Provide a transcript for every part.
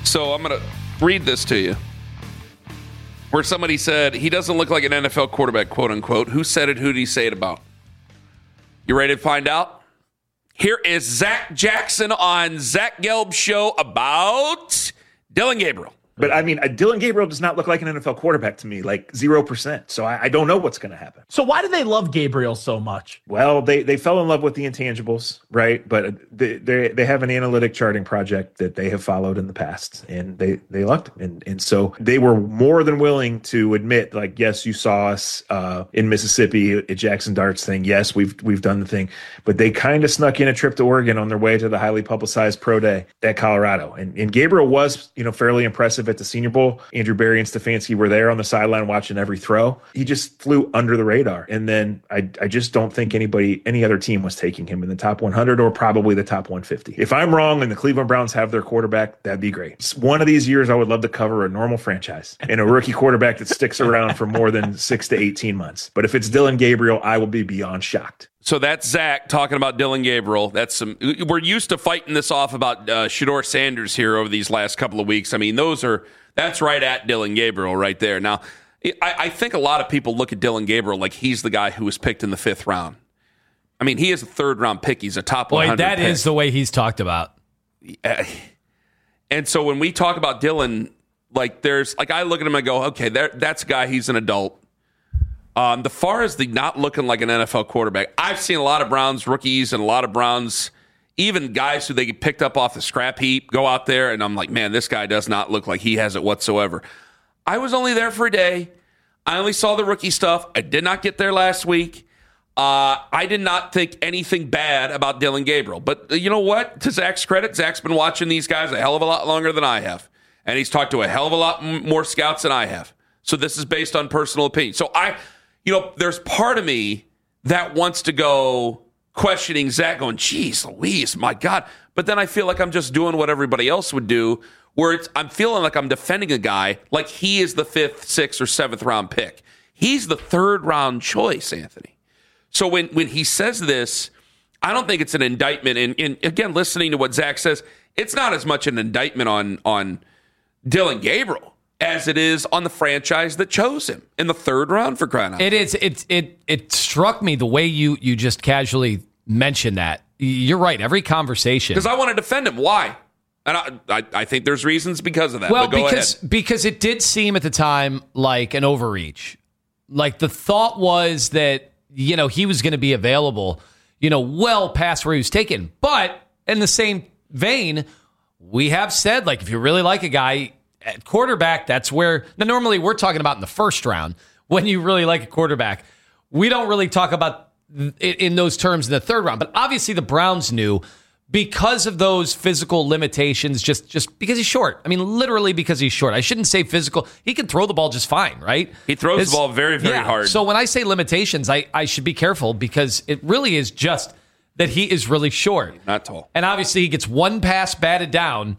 So I'm going to read this to you. Where somebody said, he doesn't look like an NFL quarterback, quote unquote. Who said it? Who did he say it about? You ready to find out? Here is Zach Jackson on Zach Gelb's show about Dillon Gabriel. But, I mean, Dillon Gabriel does not look like an NFL quarterback to me, like 0%. So I don't know what's going to happen. So why do they love Gabriel so much? Well, they fell in love with the intangibles, right? But they have an analytic charting project that they have followed in the past, and they loved him. And so they were more than willing to admit, like, yes, you saw us in Mississippi at Jackson Darts thing. Yes, we've done the thing. But they kind of snuck in a trip to Oregon on their way to the highly publicized pro day at Colorado. And Gabriel was, fairly impressive at the Senior Bowl. Andrew Berry and Stefanski were there on the sideline watching every throw. He just flew under the radar. And then I just don't think any other team was taking him in the top 100 or probably the top 150. If I'm wrong and the Cleveland Browns have their quarterback, that'd be great. One of these years, I would love to cover a normal franchise and a rookie quarterback that sticks around for more than 6 to 18 months. But if it's Dillon Gabriel, I will be beyond shocked. So that's Zach talking about Dillon Gabriel. We're used to fighting this off about Shedeur Sanders here over these last couple of weeks. I mean, that's right at Dillon Gabriel right there. Now, I think a lot of people look at Dillon Gabriel like he's the guy who was picked in the 5th round. I mean, he is a 3rd-round pick. He's a top 100 that pick. is the way he's talked about. And so when we talk about Dillon, I look at him and go, okay, that's a guy, he's an adult. The far as the not looking like an NFL quarterback, I've seen a lot of Browns rookies and a lot of Browns, even guys who they picked up off the scrap heap, go out there, and I'm like, man, this guy does not look like he has it whatsoever. I was only there for a day. I only saw the rookie stuff. I did not get there last week. I did not think anything bad about Dillon Gabriel. But you know what? To Zach's credit, Zach's been watching these guys a hell of a lot longer than I have. And he's talked to a hell of a lot more scouts than I have. So this is based on personal opinion. So there's part of me that wants to go questioning Zach, going, geez Louise, my God. But then I feel like I'm just doing what everybody else would do, where I'm feeling like I'm defending a guy like he is the 5th, 6th, or 7th round pick. He's the 3rd round choice, Anthony. So when he says this, I don't think it's an indictment. And again, listening to what Zach says, it's not as much an indictment on Dillon Gabriel as it is on the franchise that chose him in the 3rd round, for crying out loud. It is. It struck me the way you just casually mentioned that. You're right. Every conversation, because I want to defend him. Why? And I think there's reasons because of that. Well, but go ahead. Because it did seem at the time like an overreach. Like the thought was that he was going to be available, well past where he was taken. But in the same vein, we have said, like, if you really like a guy at quarterback, that's where. Now, normally we're talking about in the 1st round when you really like a quarterback. We don't really talk about it in those terms in the 3rd round. But obviously the Browns knew because of those physical limitations, just because he's short. I mean, literally because he's short. I shouldn't say physical. He can throw the ball just fine, right? He throws the ball very, very hard. So when I say limitations, I should be careful because it really is just that he is really short. Not tall. And obviously he gets one pass batted down,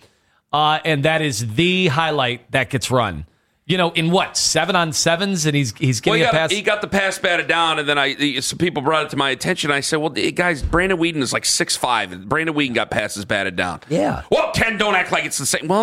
and that is the highlight that gets run. In what, 7-on-7s, and he's getting a pass? He got the pass batted down, and then some people brought it to my attention. I said, well, guys, Brandon Weeden is like 6'5", and Brandon Weeden got passes batted down. Yeah. Well, Ken, don't act like it's the same. Well,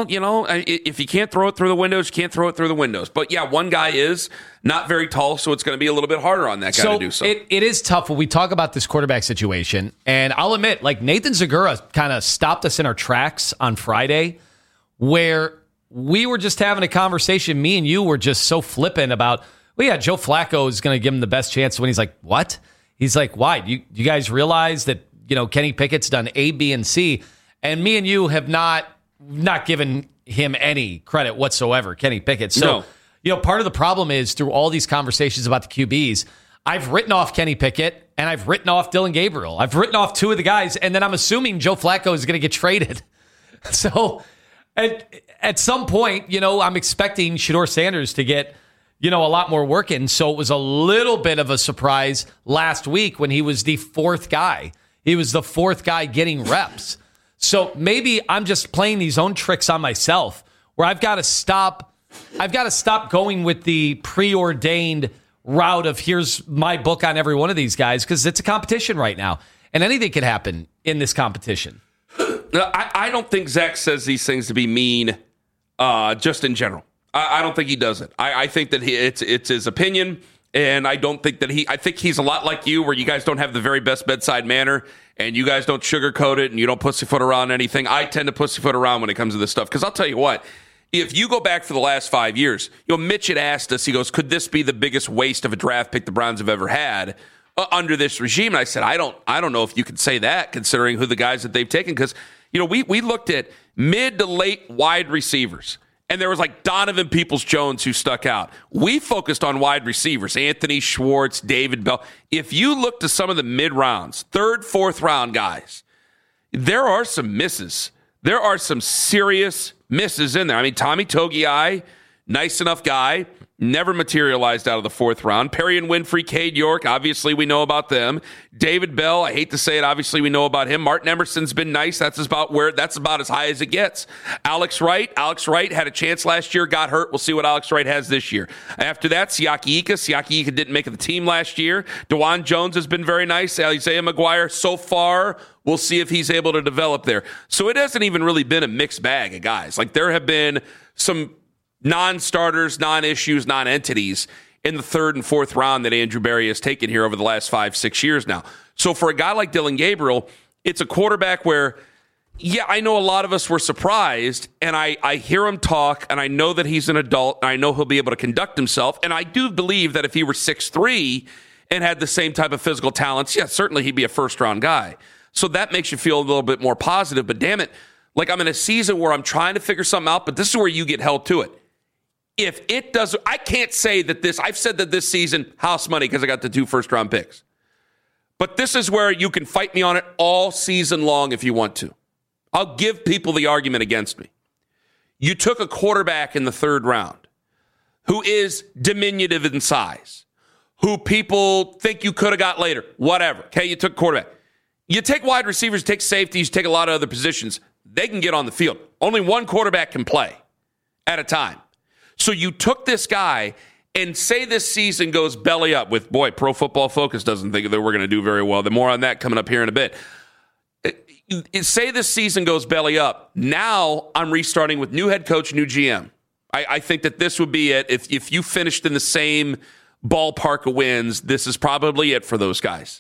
if you can't throw it through the windows, you can't throw it through the windows. But yeah, one guy is not very tall, so it's going to be a little bit harder on that guy to do so. It is tough when we talk about this quarterback situation, and I'll admit, like Nathan Zagura kind of stopped us in our tracks on Friday, where we were just having a conversation. Me and you were just so flippant about, well, yeah, Joe Flacco is going to give him the best chance. When he's like, what? He's like, why? You guys realize that, Kenny Pickett's done A, B, and C, and me and you have not given him any credit whatsoever, Kenny Pickett. So, part of the problem is through all these conversations about the QBs, I've written off Kenny Pickett and I've written off Dillon Gabriel. I've written off 2 of the guys, and then I'm assuming Joe Flacco is going to get traded. So at some point, I'm expecting Shedeur Sanders to get, a lot more work in. So it was a little bit of a surprise last week when he was the 4th guy. He was the 4th guy getting reps. So maybe I'm just playing these own tricks on myself where I've got to stop going with the preordained route of here's my book on every one of these guys, because it's a competition right now and anything can happen in this competition. I don't think Zach says these things to be mean. just in general. I don't think he does it. I think that it's his opinion, and I don't think that I think he's a lot like you, where you guys don't have the very best bedside manner, and you guys don't sugarcoat it, and you don't pussyfoot around anything. I tend to pussyfoot around when it comes to this stuff, because I'll tell you what, if you go back for the last 5 years, Mitch had asked us, he goes, could this be the biggest waste of a draft pick the Browns have ever had under this regime? And I said, I don't know if you could say that, considering who the guys that they've taken, because we looked at mid to late wide receivers, and there was like Donovan Peoples-Jones who stuck out. We focused on wide receivers, Anthony Schwartz, David Bell. If you look to some of the mid-rounds, third, fourth round guys, there are some misses. There are some serious misses in there. I mean, Tommy Togiai, nice enough guy, never materialized out of the fourth round. Perry and Winfrey, Cade York, obviously we know about them. David Bell, I hate to say it, obviously we know about him. Martin Emerson's been nice. That's about as high as it gets. Alex Wright had a chance last year, got hurt. We'll see what Alex Wright has this year. After that, Siaki Ika didn't make the team last year. DeJuan Jones has been very nice. Isaiah McGuire, so far, we'll see if he's able to develop there. So it hasn't even really been a mixed bag of guys. Like, there have been some non-starters, non-issues, non-entities in the third and fourth round that Andrew Berry has taken here over the last 5-6 years now. So for a guy like Dillon Gabriel, it's a quarterback where, yeah, I know a lot of us were surprised, and I hear him talk, and I know that he's an adult, and I know he'll be able to conduct himself, and I do believe that if he were 6'3", and had the same type of physical talents, yeah, certainly he'd be a first-round guy. So that makes you feel a little bit more positive, but damn it, like, I'm in a season where I'm trying to figure something out, but this is where you get held to it. If it does, I can't say that I've said that this season, house money, because I got the 2 first-round picks. But this is where you can fight me on it all season long if you want to. I'll give people the argument against me. You took a quarterback in the third round who is diminutive in size, who people think you could have got later, whatever. Okay, you took quarterback. You take wide receivers, you take safeties, you take a lot of other positions. They can get on the field. Only one quarterback can play at a time. So you took this guy, and say this season goes belly up with, Pro Football Focus doesn't think that we're going to do very well. The more on that coming up here in a bit. Say this season goes belly up. Now I'm restarting with new head coach, new GM. I think that this would be it. If you finished in the same ballpark of wins, this is probably it for those guys.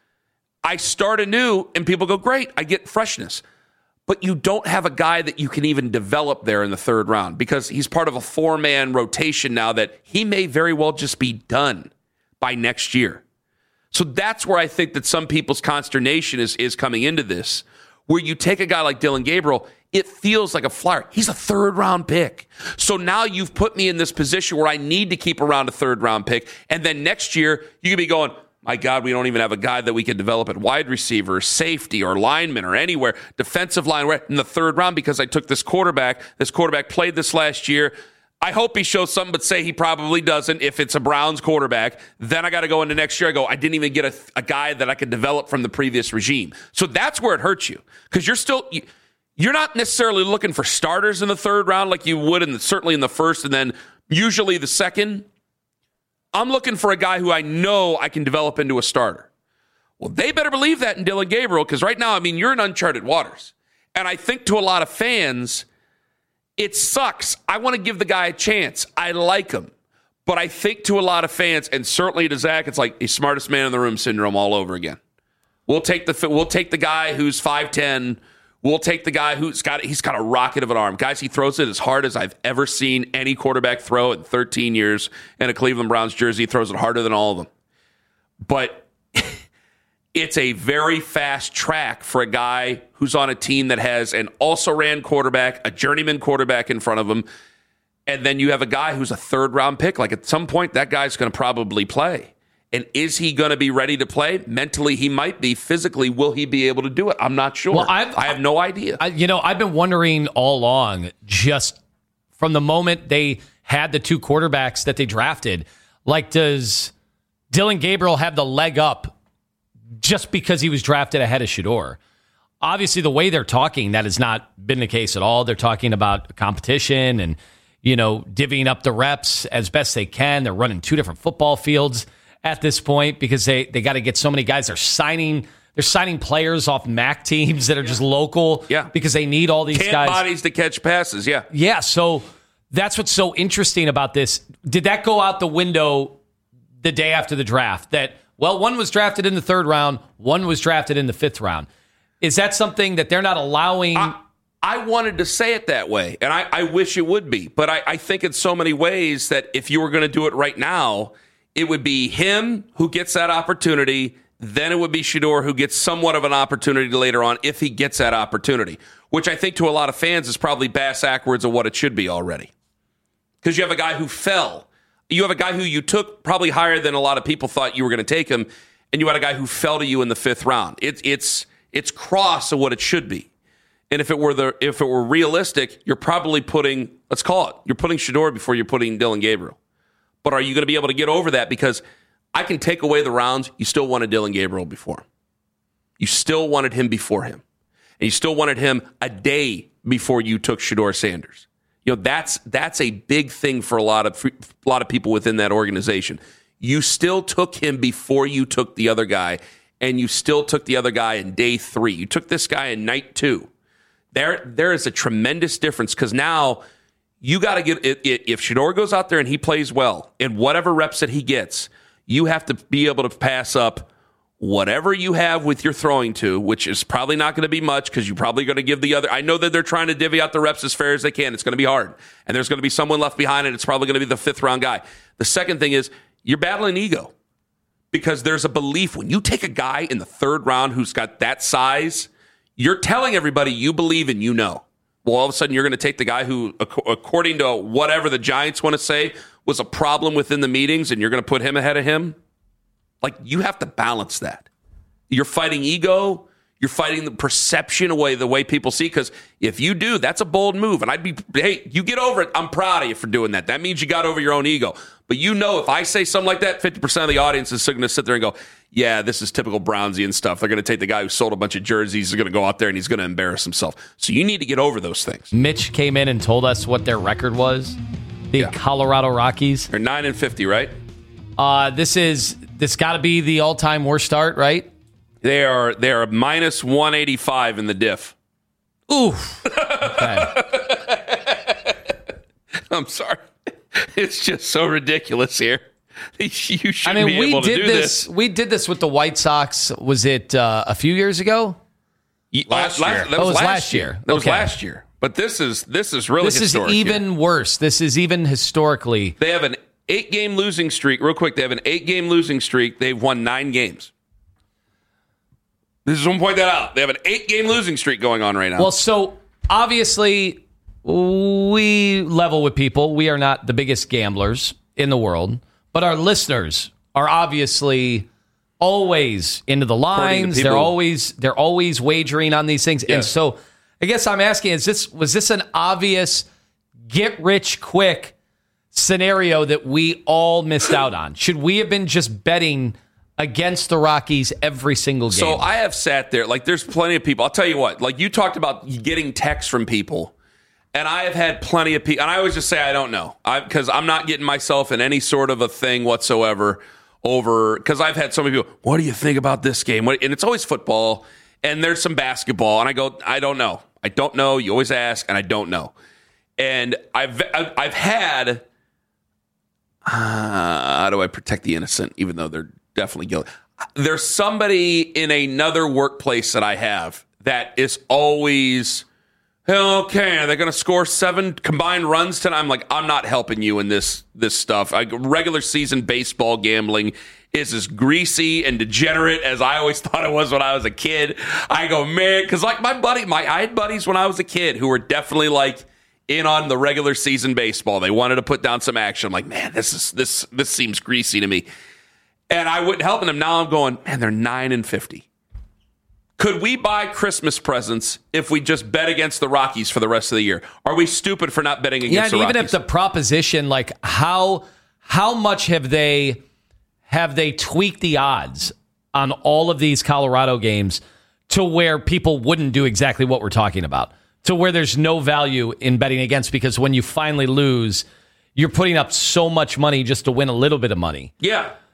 I start anew, and people go, great, I get freshness. But you don't have a guy that you can even develop there in the third round, because he's part of a 4-man rotation now that he may very well just be done by next year. So that's where I think that some people's consternation is coming into this, where you take a guy like Dillon Gabriel, it feels like a flyer. He's a third-round pick. So now you've put me in this position where I need to keep around a third-round pick, and then next year you could be going, my God, we don't even have a guy that we can develop at wide receiver, safety, or lineman, or anywhere, defensive line. We're in the third round because I took this quarterback. This quarterback played this last year. I hope he shows something, but say he probably doesn't. If it's a Browns quarterback, then I got to go into next year. I go, I didn't even get a guy that I could develop from the previous regime. So that's where it hurts you, because you're not necessarily looking for starters in the third round like you would certainly in the first, and then usually the second. I'm looking for a guy who I know I can develop into a starter. Well, they better believe that in Dillon Gabriel, because right now, I mean, you're in uncharted waters. And I think to a lot of fans, it sucks. I want to give the guy a chance. I like him. But I think to a lot of fans, and certainly to Zach, it's like he's smartest man in the room syndrome all over again. We'll take the guy who's 5'10". We'll take the guy he's got a rocket of an arm. Guys, he throws it as hard as I've ever seen any quarterback throw in 13 years in a Cleveland Browns jersey. He throws it harder than all of them. But it's a very fast track for a guy who's on a team that has an also-ran quarterback, a journeyman quarterback in front of him, and then you have a guy who's a third-round pick. Like, at some point, that guy's going to probably play. And is he going to be ready to play? Mentally, he might be. Physically, will he be able to do it? I'm not sure. Well, I have no idea. I've been wondering all along, just from the moment they had the 2 quarterbacks that they drafted, like, does Dillon Gabriel have the leg up just because he was drafted ahead of Shedeur? Obviously, the way they're talking, that has not been the case at all. They're talking about competition and, divvying up the reps as best they can. They're running 2 different football fields at this point because they got to get so many guys. They're They're signing players off MAC teams that are just local because they need all these guys. Bodies to catch passes, Yeah, so that's what's so interesting about this. Did that go out the window the day after the draft? That, well, one was drafted in the 3rd round, one was drafted in the 5th round. Is that something that they're not allowing? I wanted to say it that way, and I wish it would be. But I think in so many ways that if you were going to do it right now, it would be him who gets that opportunity. Then it would be Shedeur who gets somewhat of an opportunity later on if he gets that opportunity, which I think to a lot of fans is probably backwards of what it should be already. Because you have a guy who fell. You have a guy who you took probably higher than a lot of people thought you were going to take him, and you had a guy who fell to you in the 5th round. It's cross of what it should be. And if it were realistic, you're probably putting, let's call it, you're putting Shedeur before you're putting Dillon Gabriel. But are you going to be able to get over that? Because I can take away the rounds. You still wanted Dillon Gabriel before him. You still wanted him before him. And you still wanted him a day before you took Shedeur Sanders. You know, that's a big thing for a lot of people within that organization. You still took him before you took the other guy, and you still took the other guy in day 3. You took this guy in night 2. There is a tremendous difference because now you got to get if Shedeur goes out there and he plays well in whatever reps that he gets, you have to be able to pass up whatever you have with your throwing to, which is probably not going to be much because you're probably going to give the other. I know that they're trying to divvy out the reps as fair as they can. It's going to be hard. And there's going to be someone left behind, and it's probably going to be the 5th round guy. The second thing is you're battling ego because there's a belief when you take a guy in the 3rd round who's got that size, you're telling everybody you believe and you know. Well, all of a sudden you're going to take the guy who, according to whatever the Giants want to say, was a problem within the meetings, and you're going to put him ahead of him? Like, you have to balance that. You're fighting ego. You're fighting the perception away, the way people see. Because if you do, that's a bold move. And hey, you get over it. I'm proud of you for doing that. That means you got over your own ego. But you know, if I say something like that, 50% of the audience is going to sit there and go, yeah, this is typical Brownsian stuff. They're going to take the guy who sold a bunch of jerseys. He's going to go out there and he's going to embarrass himself. So you need to get over those things. Mitch came in and told us what their record was. The Colorado Rockies. They're 9-50, right? This got to be the all-time worst start, right? They are minus 185 in the diff. Oof. Okay. I'm sorry. It's just so ridiculous here. You shouldn't be able to do this. We did this with the White Sox. Was it a few years ago? Last year. That was last year. That was last year. But this is really this historic. This is even worse. This is even historically. They have an 8-game losing streak. Real quick, they have an 8-game losing streak. They've won 9 games. This is one point that out. They have an 8-game losing streak going on right now. Well, so obviously we level with people. We are not the biggest gamblers in the world, but our listeners are obviously always into the lines. They're always wagering on these things. Yes. And so I guess I'm asking, was this an obvious get rich quick scenario that we all missed out on? Should we have been just betting against the Rockies every single game? So I have sat there, like there's plenty of people. I'll tell you what, like you talked about getting texts from people, and I have had plenty of people, and I always just say I don't know, because I'm not getting myself in any sort of a thing whatsoever over, because I've had so many people, what do you think about this game? And it's always football, and there's some basketball, and I go, I don't know. I don't know. You always ask, and I don't know. And I've had, how do I protect the innocent, even though they're definitely guilty? There's somebody in another workplace that I have that is always, okay, they're going to score 7 combined runs tonight. I'm like, I'm not helping you in this stuff. Regular season baseball gambling is as greasy and degenerate as I always thought it was when I was a kid. I go, man, because like I had buddies when I was a kid who were definitely like in on the regular season baseball. They wanted to put down some action. I'm like, man, this seems greasy to me. And I wouldn't help them. Now I'm going, man, they're 9-50. Could we buy Christmas presents if we just bet against the Rockies for the rest of the year? Are we stupid for not betting against the Rockies? Yeah, even if the proposition, like how much have they tweaked the odds on all of these Colorado games to where people wouldn't do exactly what we're talking about, to where there's no value in betting against, because when you finally lose, you're putting up so much money just to win a little bit of money. Yeah.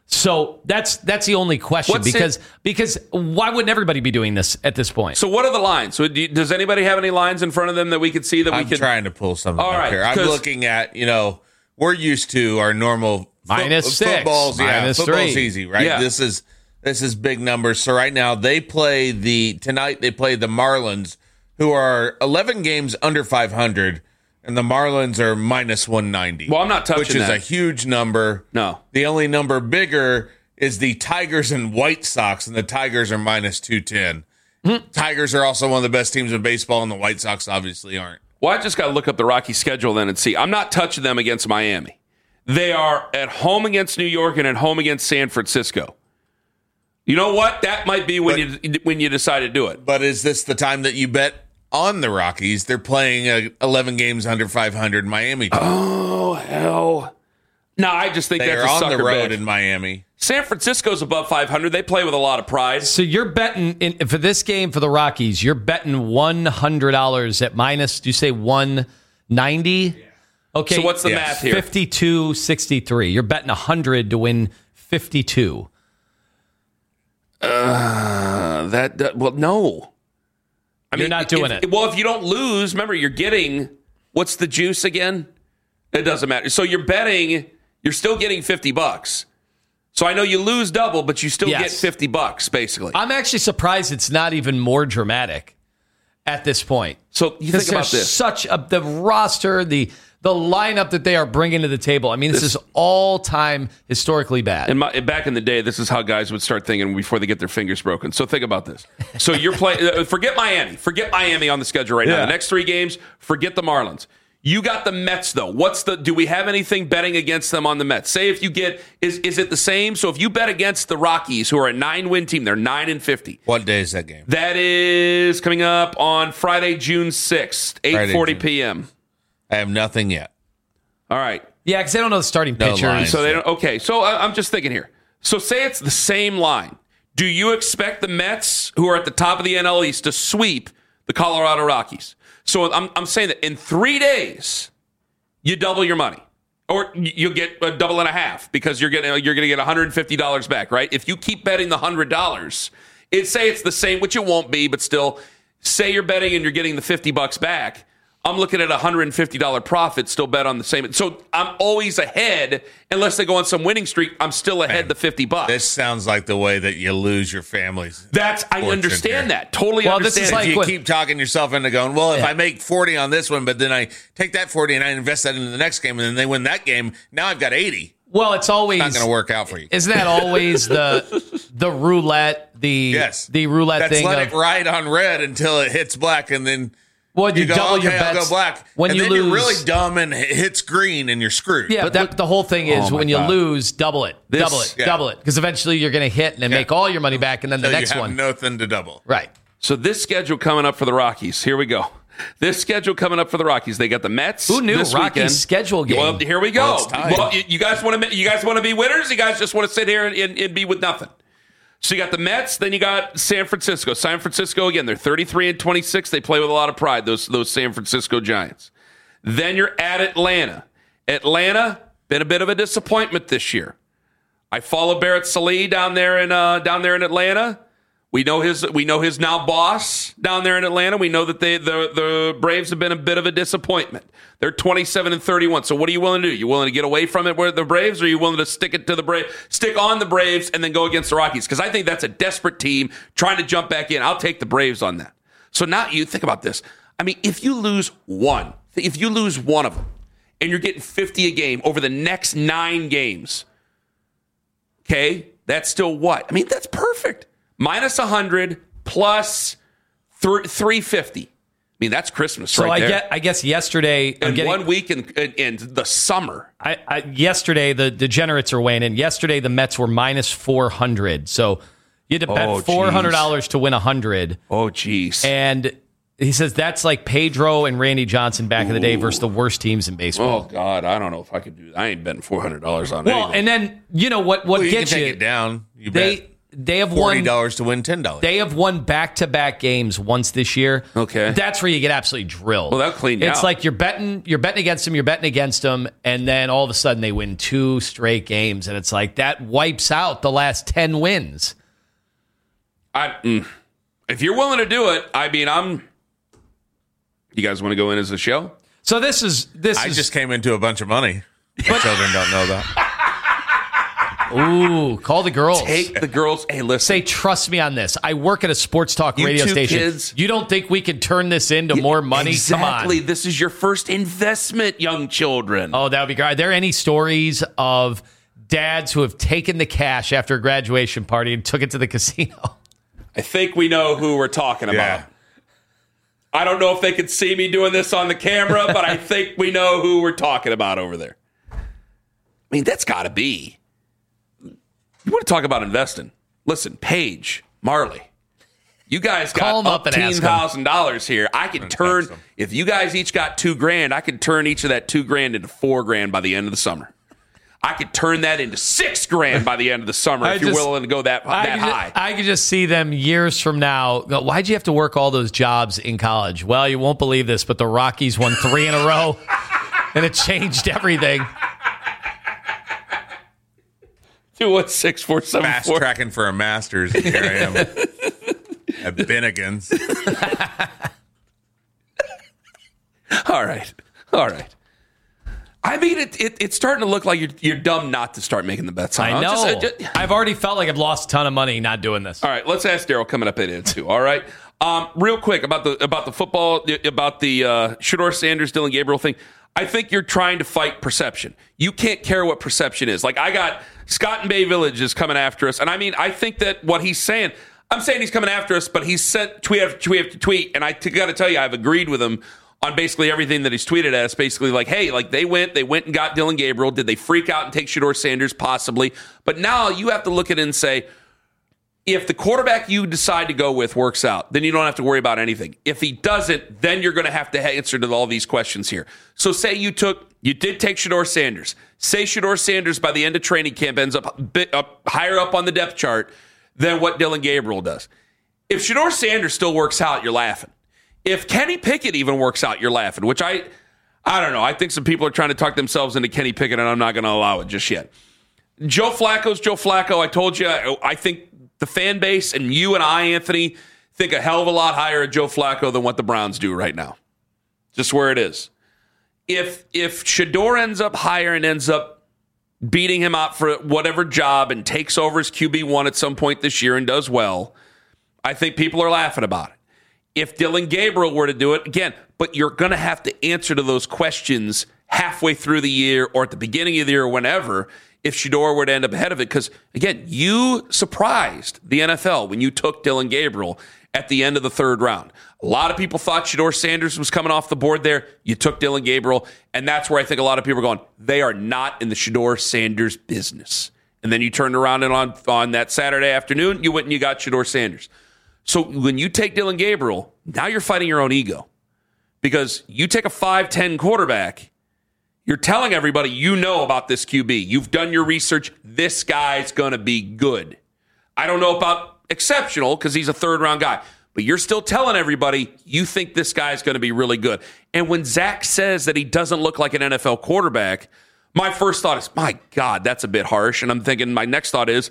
So that's the only question because why wouldn't everybody be doing this at this point? So what are the lines? So does anybody have any lines in front of them that we could see that we could? I'm trying to pull something All up right, here. I'm looking at, we're used to our normal -6, football's -3. Football's easy, right? Yeah. This is big numbers. So right now tonight they play the Marlins, who are 11 games under 500, and the Marlins are -190. Well, I'm not touching which is that. a huge number. No. The only number bigger is the Tigers and White Sox, and the Tigers are -210. Tigers are also one of the best teams in baseball, and the White Sox obviously aren't. Well, I just got to look up the Rockies schedule then and see. I'm not touching them against Miami. They are at home against New York and at home against San Francisco. You know what? That might be when you decide to do it. But is this the time that you bet on the Rockies? They're playing 11 games under 500 Miami team. Oh, hell. No, I just think They that's are a on sucker the road bet. in Miami. San Francisco's above 500. They play with a lot of pride. So you're betting for this game for the Rockies, you're betting $100 at minus, do you say 190? Yeah. Okay. So what's the math here? 52.63. You're betting 100 to win 52. Well, no. You're not doing it. Well, if you don't lose, remember, you're getting, what's the juice again? It doesn't matter. So you're betting, you're still getting $50. So I know you lose double, but you still get $50, basically. I'm actually surprised it's not even more dramatic at this point. So you think about this. The roster, the lineup that they are bringing to the table. I mean, this is all-time historically bad. And back in the day, this is how guys would start thinking before they get their fingers broken. So think about this. So you're playing. Forget Miami. Forget Miami on the schedule right now. The next 3 games, forget the Marlins. You got the Mets, though. Do we have anything betting against them on the Mets? Say if you get, is it the same? So if you bet against the Rockies, who are a 9-win team, they're 9-50. What day is that game? That is coming up on Friday, June 6th, 8:40 p.m. I have nothing yet. All right. Yeah, because they don't know the starting pitchers. lines. So they don't. Okay. So I'm just thinking here. So say it's the same line. Do you expect the Mets, who are at the top of the NL East, to sweep the Colorado Rockies? So I'm saying that in 3 days, you double your money, or you get a double and a half because you're going to get $150 back, right? If you keep betting the $100, say it's the same, which it won't be, but still, say you're betting and you're getting the $50 back. I'm looking at a $150 profit, still bet on the same. So I'm always ahead, unless they go on some winning streak. I'm still ahead the $50. This sounds like the way that you lose your families. I understand that. Totally understand. This is like you keep talking yourself into going, well, if I make 40 on this one, but then I take that 40 and I invest that into the next game, and then they win that game, now I've got 80. Well, it's always not going to work out for you. Isn't that always the roulette? The roulette That's thing. Let it ride on red until it hits black, and then you go, double okay, your I'll bets go black. when and you then lose. You're really dumb and it hits green, and you're screwed. Yeah, but the whole thing is when you lose, double it, double it, because eventually you're going to hit and then make all your money back, and then the next you have one, nothing to double. Right. So this schedule coming up for the Rockies. Here we go. This schedule coming up for the Rockies. They got the Mets. Who knew this Rockies weekend. schedule game? Well, here we go. Well, you guys want to be winners? You guys just want to sit here and be with nothing? So you got the Mets, then you got San Francisco. San Francisco again. They're 33-26. They play with a lot of pride. Those San Francisco Giants. Then you're at Atlanta. Atlanta been a bit of a disappointment this year. I follow Barrett Sallee down there in Atlanta. We know his now boss down there in Atlanta. We know that the Braves have been a bit of a disappointment. They're 27-31. So what are you willing to do? You willing to get away from it with the Braves, or are you willing to stick on the Braves and then go against the Rockies? Because I think that's a desperate team trying to jump back in. I'll take the Braves on that. So now you think about this. I mean, if you lose one of them, and you're getting 50 a game over the next 9 games, okay, that's still what? I mean, that's perfect. Minus 100 plus 350. I mean, that's Christmas so right there. I guess yesterday... In 1 week in the summer. Yesterday, the degenerates are weighing in. Yesterday, the Mets were minus 400. So you had to bet $400 to win 100. Oh, geez. And he says that's like Pedro and Randy Johnson back in the day versus the worst teams in baseball. Oh, God. I don't know if I could do that. I ain't betting $400 on Well, anything. and then, you know what you gets can you... take it down. they have won $40 to win $10. They have won back-to-back games once this year. Okay. That's where you get absolutely drilled. Well, that'll clean you It's out. like you're betting against them, and then all of a sudden they win 2 straight games, and it's like that wipes out the last 10 wins. If you're willing to do it, I mean, you guys want to go in as a show? So this is I just came into a bunch of money. My children don't know that. Ooh, call the girls. Take the girls. Hey, listen. Say, trust me on this. I work at a sports talk You radio two station. kids- You don't think we can turn this into more money? Exactly. Come on. This is your first investment, young children. Oh, that would be great. Are there any stories of dads who have taken the cash after a graduation party and took it to the casino? I think we know who we're talking about. Yeah. I don't know if they can see me doing this on the camera, but I think we know who we're talking about over there. I mean, that's got to be. You want to talk about investing? Listen, Paige, Marley, you guys Call 'em got up and ask 'em. $18,000 here. I can turn, if you guys each got $2,000, I could turn each of that $2,000 into $4,000 by the end of the summer. I could turn that into $6,000 by the end of the summer if you're willing to go that high. I could just see them years from now. Go, why'd you have to work all those jobs in college? Well, you won't believe this, but the Rockies won 3 in a row, and it changed everything. 216-474. Fast tracking for a master's, and here I am at Bennigan's. All right. I mean, it's starting to look like you're dumb not to start making the bets. I know. I've already felt like I've lost a ton of money not doing this. All right, let's ask Daryl coming up at it too. All right, real quick about the football, about the Shedeur Sanders, Dylan Gabriel thing. I think you're trying to fight perception. You can't care what perception is. Like, I got Scott in Bay Village is coming after us, and I mean, I think that what he's saying. I'm saying he's coming after us, but he's sent tweet after tweet after tweet, and I got to tell you, I've agreed with him on basically everything that he's tweeted at us. Basically, like, hey, like they went and got Dylan Gabriel. Did they freak out and take Shedeur Sanders? Possibly. But now you have to look at it and say, if the quarterback you decide to go with works out, then you don't have to worry about anything. If he doesn't, then you're going to have to answer to all these questions here. So say you did take Shedeur Sanders. Say Shedeur Sanders by the end of training camp ends up higher up on the depth chart than what Dylan Gabriel does. If Shedeur Sanders still works out, you're laughing. If Kenny Pickett even works out, you're laughing, which I don't know. I think some people are trying to talk themselves into Kenny Pickett, and I'm not going to allow it just yet. Joe Flacco's Joe Flacco. I told you, I think the fan base and you and I, Anthony, think a hell of a lot higher of Joe Flacco than what the Browns do right now. Just where it is. If Shedeur ends up higher and ends up beating him out for whatever job and takes over as QB1 at some point this year and does well, I think people are laughing about it. If Dylan Gabriel were to do it, again, but you're going to have to answer to those questions halfway through the year or at the beginning of the year or whenever if Shedeur were to end up ahead of it. Because, again, you surprised the NFL when you took Dylan Gabriel at the end of the third round. A lot of people thought Shedeur Sanders was coming off the board there. You took Dylan Gabriel, and that's where I think a lot of people are going, they are not in the Shedeur Sanders business. And then you turned around and on that Saturday afternoon, you went and you got Shedeur Sanders. So when you take Dylan Gabriel, now you're fighting your own ego. Because you take a 5'10 quarterback, you're telling everybody you know about this QB. You've done your research. This guy's going to be good. I don't know about exceptional because he's a third-round guy. But you're still telling everybody you think this guy's going to be really good. And when Zach says that he doesn't look like an NFL quarterback, my first thought is, my God, that's a bit harsh. And I'm thinking my next thought is,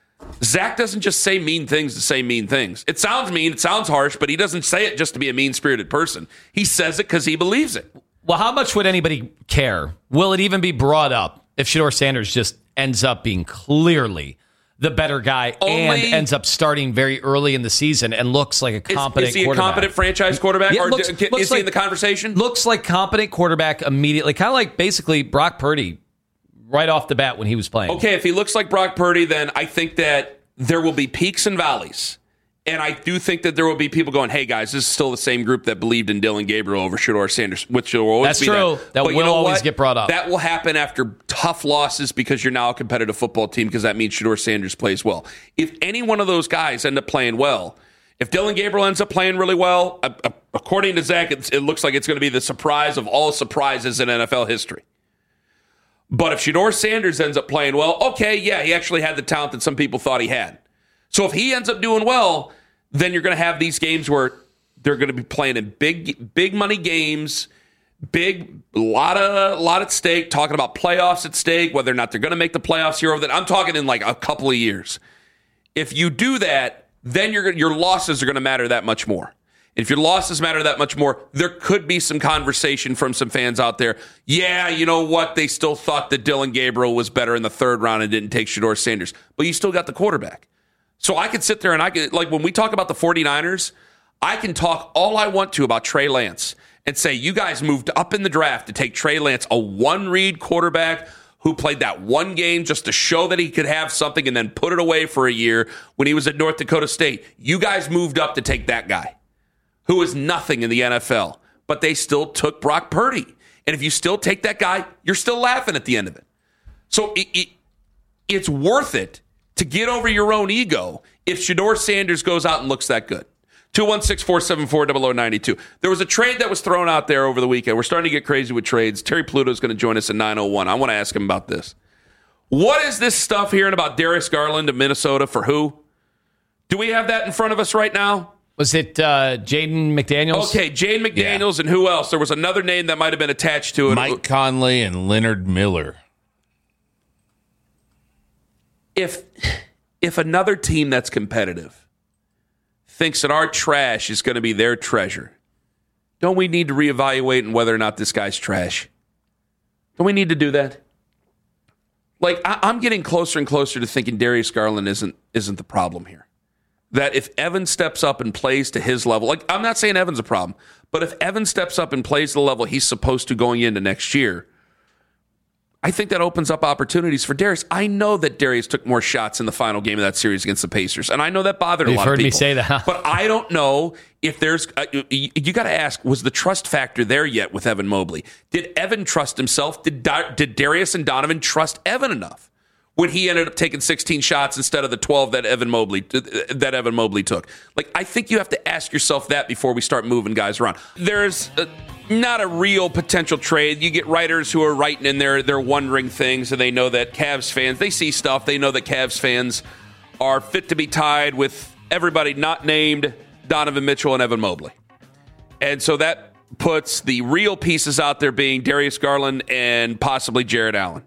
Zach doesn't just say mean things to say mean things. It sounds mean, it sounds harsh, but he doesn't say it just to be a mean-spirited person. He says it because he believes it. Well, how much would anybody care? Will it even be brought up if Shedeur Sanders just ends up being clearly the better guy and ends up starting very early in the season and looks like a competent quarterback? Is he a competent franchise quarterback? Yeah, or is he in the conversation? Looks like competent quarterback immediately. Kind of like basically Brock Purdy right off the bat when he was playing. Okay, if he looks like Brock Purdy, then I think that there will be peaks and valleys. And I do think that there will be people going, hey, guys, this is still the same group that believed in Dylan Gabriel over Shedeur Sanders, which will always be true. That will always get brought up. That will happen after tough losses because you're now a competitive football team because that means Shedeur Sanders plays well. If any one of those guys end up playing well, if Dylan Gabriel ends up playing really well, according to Zach, it looks like it's going to be the surprise of all surprises in NFL history. But if Shedeur Sanders ends up playing well, okay, yeah, he actually had the talent that some people thought he had. So if he ends up doing well, then you're going to have these games where they're going to be playing in big money games, a lot at stake, talking about playoffs at stake, whether or not they're going to make the playoffs here over that. I'm talking in like a couple of years. If you do that, then your losses are going to matter that much more. And if your losses matter that much more, there could be some conversation from some fans out there. Yeah, you know what? They still thought that Dylan Gabriel was better in the third round and didn't take Shedeur Sanders. But you still got the quarterback. So I could sit there and I could, like when we talk about the 49ers, I can talk all I want to about Trey Lance and say, you guys moved up in the draft to take Trey Lance, a one-read quarterback who played that one game just to show that he could have something and then put it away for a year when he was at North Dakota State. You guys moved up to take that guy who is nothing in the NFL, but they still took Brock Purdy. And if you still take that guy, you're still laughing at the end of it. So it's worth it to get over your own ego if Shedeur Sanders goes out and looks that good. 216-474-0092. There was a trade that was thrown out there over the weekend. We're starting to get crazy with trades. Terry Pluto is going to join us at 9:01. I want to ask him about this. What is this stuff hearing about Darius Garland of Minnesota for who? Do we have that in front of us right now? Was it Jaden McDaniels? Okay, Jaden McDaniels, and who else? There was another name that might have been attached to it. Mike Conley and Leonard Miller. If another team that's competitive thinks that our trash is going to be their treasure, don't we need to reevaluate whether or not this guy's trash? Don't we need to do that? Like, I'm getting closer and closer to thinking Darius Garland isn't the problem here. That if Evan steps up and plays to his level, like I'm not saying Evan's a problem, but if Evan steps up and plays the level he's supposed to going into next year, I think that opens up opportunities for Darius. I know that Darius took more shots in the final game of that series against the Pacers, and I know that bothered a lot of people. You've heard me say that. But I don't know if there's you got to ask, was the trust factor there yet with Evan Mobley? Did Evan trust himself? Did Darius and Donovan trust Evan enough when he ended up taking 16 shots instead of the 12 that Evan Mobley took? Like, I think you have to ask yourself that before we start moving guys around. There's not a real potential trade. You get writers who are writing in there, they're wondering things, and they know that Cavs fans, they see stuff, they know that Cavs fans are fit to be tied with everybody not named Donovan Mitchell and Evan Mobley. And so that puts the real pieces out there being Darius Garland and possibly Jared Allen.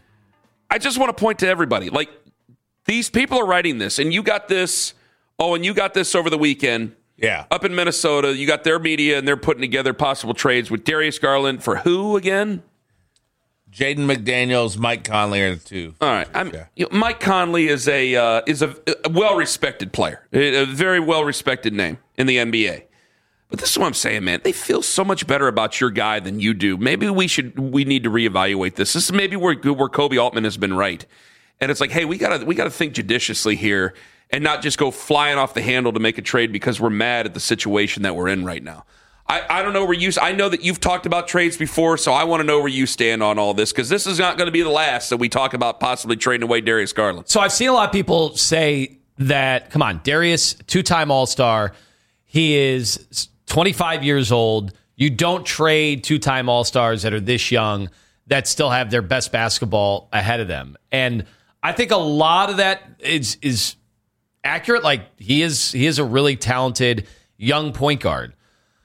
I just want to point to everybody. Like, these people are writing this, and you got this, and you got this over the weekend. Yeah. Up in Minnesota, you got their media, and they're putting together possible trades with Darius Garland for who again? Jaden McDaniels, Mike Conley are the two. All right. Mike Conley is a well-respected player, a very well-respected name in the NBA. But this is what I'm saying, man. They feel so much better about your guy than you do. Maybe we need to reevaluate this. This is maybe where Kobe Altman has been right. And it's like, hey, we gotta think judiciously here and not just go flying off the handle to make a trade because we're mad at the situation that we're in right now. I don't know where I know that you've talked about trades before, so I want to know where you stand on all this, because this is not going to be the last that we talk about possibly trading away Darius Garland. So I've seen a lot of people say that, come on, Darius, two-time All-Star, he is 25 years old. You don't trade two-time All-Stars that are this young that still have their best basketball ahead of them. And I think a lot of that is accurate. Like, he is a really talented young point guard.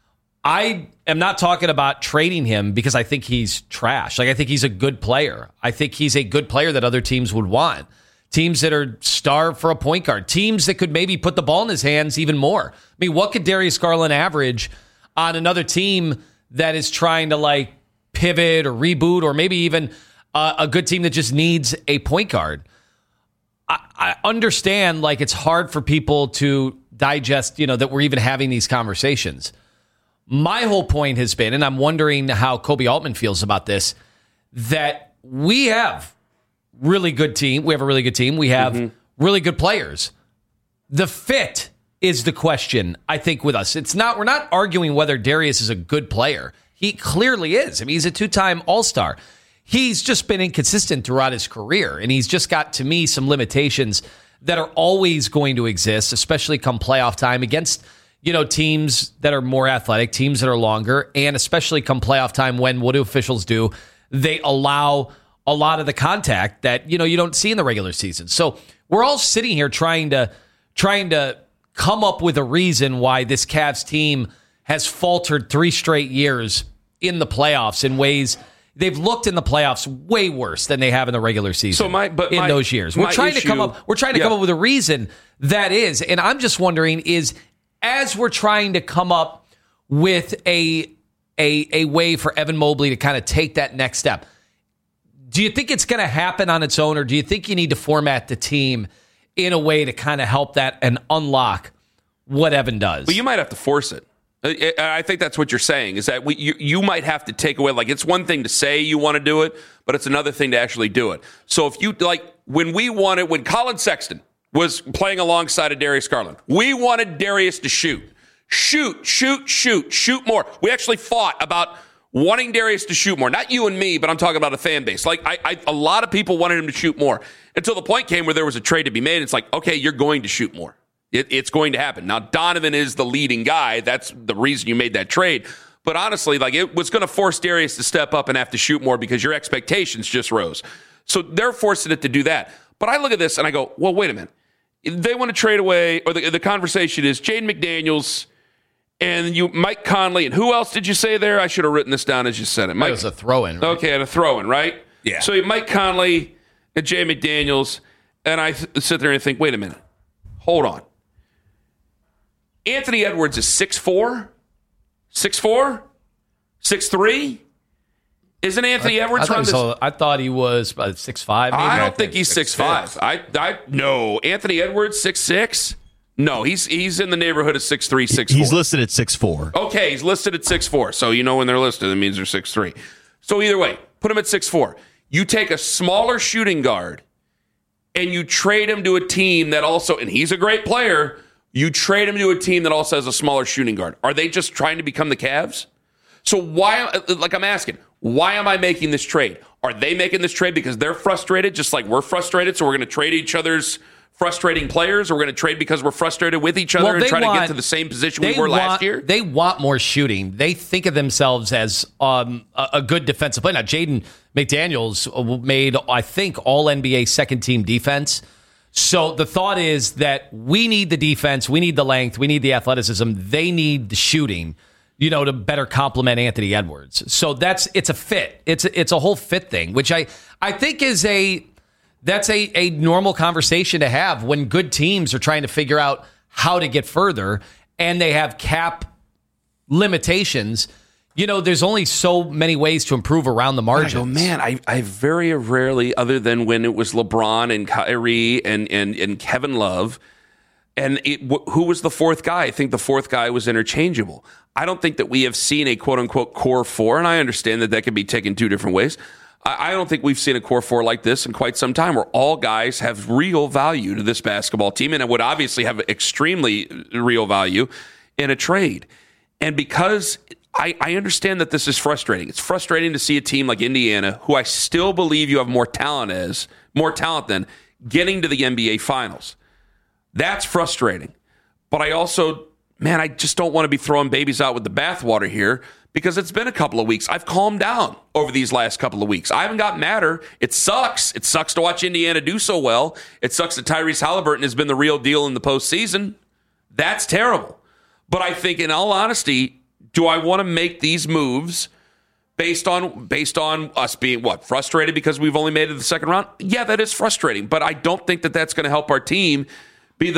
I am not talking about trading him because I think he's trash. Like, I think he's a good player. I think he's a good player that other teams would want. Teams that are starved for a point guard. Teams that could maybe put the ball in his hands even more. I mean, what could Darius Garland average on another team that is trying to, like, pivot or reboot, or maybe even a good team that just needs a point guard? I understand, like, it's hard for people to digest, that we're even having these conversations. My whole point has been, and I'm wondering how Kobe Altman feels about this, that we have really good team. We have a really good team. We have really good players. The fit is the question, I think, with us. We're not arguing whether Darius is a good player. He clearly is. I mean, he's a two-time All-Star. He's just been inconsistent throughout his career, and he's just got, to me, some limitations that are always going to exist, especially come playoff time against teams that are more athletic, teams that are longer, and especially come playoff time when, what do officials do? They allow a lot of the contact that, you don't see in the regular season. So we're all sitting here trying to trying to come up with a reason why this Cavs team has faltered 3 straight years in the playoffs in ways they've looked in the playoffs way worse than they have in the regular season. Those years, we're trying to come up with a reason that is, and I'm just wondering is as we're trying to come up with a way for Evan Mobley to kind of take that next step. Do you think it's going to happen on its own, or do you think you need to format the team in a way to kind of help that and unlock what Evan does? But you might have to force it. I think that's what you're saying, is that you might have to take away, like, it's one thing to say you want to do it, but it's another thing to actually do it. So if you, like, when Colin Sexton was playing alongside of Darius Garland, we wanted Darius to shoot more. We actually fought about wanting Darius to shoot more. Not you and me, but I'm talking about a fan base. Like, a lot of people wanted him to shoot more until the point came where there was a trade to be made. It's like, okay, you're going to shoot more. It's going to happen. Now, Donovan is the leading guy. That's the reason you made that trade. But honestly, like, it was going to force Darius to step up and have to shoot more because your expectations just rose. So they're forcing it to do that. But I look at this and I go, well, wait a minute. They want to trade away, or the conversation is Jaden McDaniels and Mike Conley, and who else did you say there? I should have written this down as you said it. That was a throw-in. Right? Okay, and a throw-in, right? Yeah. So Mike Conley and Jay McDaniels, and I sit there and think, wait a minute. Hold on. Anthony Edwards is 6'4", 6'3". Isn't Anthony Edwards around this? I thought he was 6'5". I don't think he's 6'5". No, Anthony Edwards 6'6". No, he's in the neighborhood of 6'3", 6'4". He's listed at 6'4". Okay, he's listed at 6'4". So when they're listed, that means they're 6'3". So either way, put him at 6'4". You take a smaller shooting guard and you trade him to a team that also, and he's a great player, you trade him to a team that also has a smaller shooting guard. Are they just trying to become the Cavs? So I'm asking, why am I making this trade? Are they making this trade because they're frustrated, just like we're frustrated, so we're going to trade each other's frustrating players, or we're going to trade because we're frustrated with each other and try to get to the same position we were last year? They want more shooting. They think of themselves as a good defensive player. Now, Jaden McDaniels made, I think, all-NBA second-team defense. So the thought is that we need the defense, we need the length, we need the athleticism. They need the shooting, to better complement Anthony Edwards. So it's a fit. It's a whole fit thing, which I think is that's a normal conversation to have when good teams are trying to figure out how to get further and they have cap limitations. There's only so many ways to improve around the margins. I go, man, I very rarely, other than when it was LeBron and Kyrie and Kevin Love, and who was the fourth guy? I think the fourth guy was interchangeable. I don't think that we have seen a quote-unquote core four, and I understand that can be taken 2 different ways. I don't think we've seen a core four like this in quite some time, where all guys have real value to this basketball team, and it would obviously have extremely real value in a trade. And because I understand that this is frustrating. It's frustrating to see a team like Indiana, who I still believe you have more talent than, getting to the NBA Finals. That's frustrating. But I also, I just don't want to be throwing babies out with the bathwater here, because it's been a couple of weeks. I've calmed down over these last couple of weeks. I haven't gotten madder. It sucks. It sucks to watch Indiana do so well. It sucks that Tyrese Halliburton has been the real deal in the postseason. That's terrible. But I think, in all honesty, do I want to make these moves based on us being frustrated because we've only made it to the second round? Yeah, that is frustrating, but I don't think that that's going to help our team be in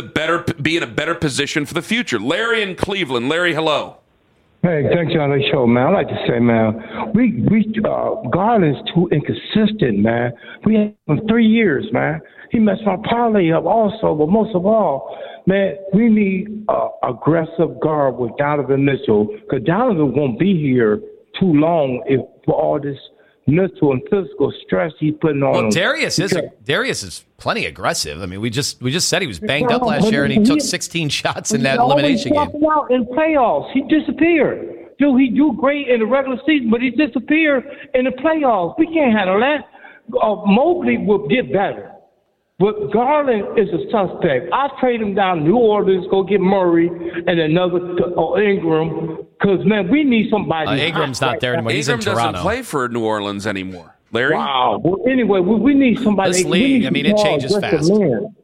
a better position for the future. Larry in Cleveland. Larry, hello. Hey, thanks on the show, man. I like to say, man, Garland's too inconsistent, man. We had him 3 years, man. He messed my parlay up also, but most of all, man, we need aggressive guard with Donovan Mitchell, because Donovan won't be here too long for all this mental and physical stress he's putting on him. Darius is plenty aggressive. I mean, we just said he was banged up last year, and he took 16 shots in that elimination game. Out in playoffs, he disappeared. Dude, he do great in the regular season, but he disappeared in the playoffs. We can't handle that. Mobley will get better. But Garland is a suspect. I trade him down to New Orleans, go get Murray and another Ingram, because, man, we need somebody. Ingram's not there anymore. He's in Toronto. Ingram doesn't play for New Orleans anymore. Larry? Wow. Well, anyway, we need somebody. This league, it changes fast.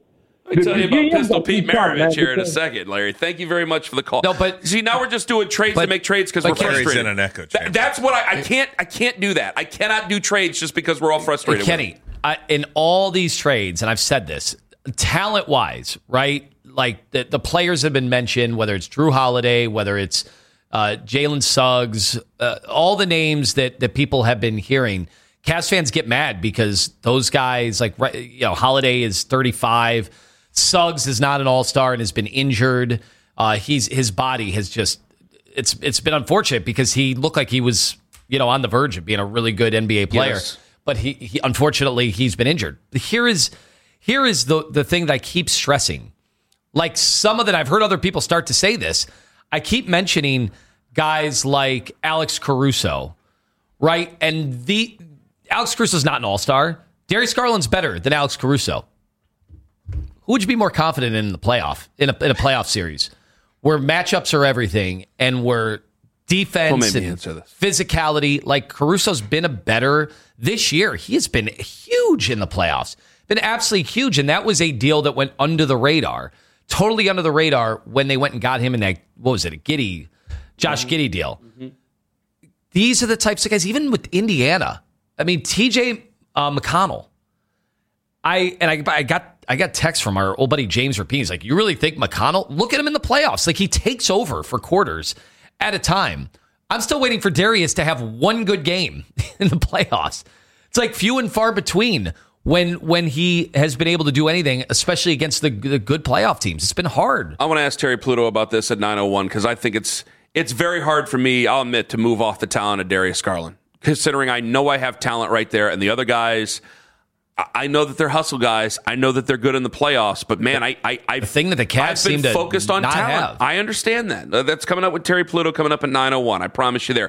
Let me tell you about Yeah, Pistol but Pete keep on, Maravich man, here in a because- second, Larry. Thank you very much for the call. No, but- see, now we're just doing trades to make trades because we're Larry's frustrated. in an echo chamber. That's what I can't do that. I cannot do trades just because we're all frustrated. Kenny, in all these trades, and I've said this, talent-wise, right? Like the players have been mentioned, whether it's Drew Holiday, whether it's Jalen Suggs, all the names that people have been hearing. Cavs fans get mad because those guys, like, Holiday is 35. Suggs is not an all-star and has been injured. His body has just it's been unfortunate because he looked like he was on the verge of being a really good NBA player, Yes. but he unfortunately he's been injured. Here is the thing that I keep stressing. Like some of that, I've heard other people start to say this. I keep mentioning guys like Alex Caruso, right? And Alex Caruso's not an all-star. Darius Garland's better than Alex Caruso. Who would you be more confident in the playoff, in a playoff series where matchups are everything and where defense and physicality, like Caruso's been a better this year. He has been huge in the playoffs, been absolutely huge. And that was a deal that went under the radar, totally under the radar when they went and got him in that, what was it, a Josh Giddey deal. Mm-hmm. These are the types of guys, even with Indiana. I mean, TJ McConnell. I got text from our old buddy James Rapine. He's like, you really think McConnell? Look at him in the playoffs. Like, he takes over for quarters at a time. I'm still waiting for Darius to have one good game in the playoffs. It's like few and far between when he has been able to do anything, especially against the good playoff teams. It's been hard. I want to ask Terry Pluto about this at 9:01 because I think it's very hard for me, I'll admit, to move off the talent of Darius Garland, considering I know I have talent right there, and the other guys, I know that they're hustle guys. I know that they're good in the playoffs, but man, the thing that the Cavs seem to focused on not talent. have. I understand that. That's coming up with Terry Pluto coming up at 9:01. I promise you there.